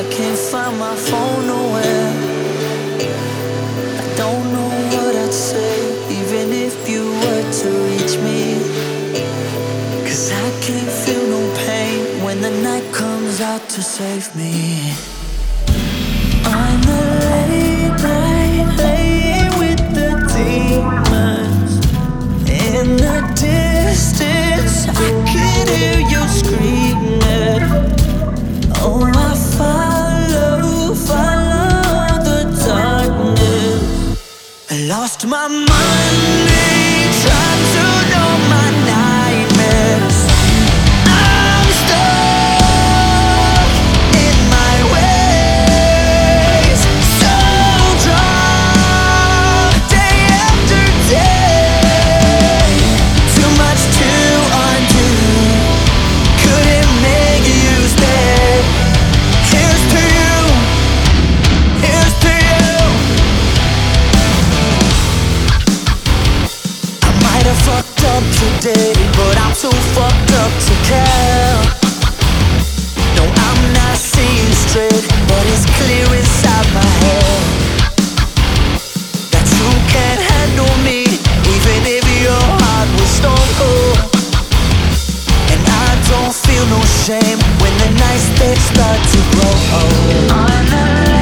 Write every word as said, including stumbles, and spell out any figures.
can't find my phone nowhere. I don't know what I'd say, even if you were to reach me. Cause I can't feel no pain when the night comes out to save me. I'm the late night laying with the demons. In the distance, I can hear you screaming. Oh, I follow, follow the darkness. I lost my money, trying to know my nightmares. I'm stuck in my ways, so drunk day after day. Too much to undo, couldn't make you stay. Here's to you, here's to you. I might have fucked up today, but I'm too fucked up to care. No, I'm not seeing straight, but it's clear inside my head that you can't handle me, even if your heart was stone cold. And I don't feel no shame when the nights they start to grow old. On the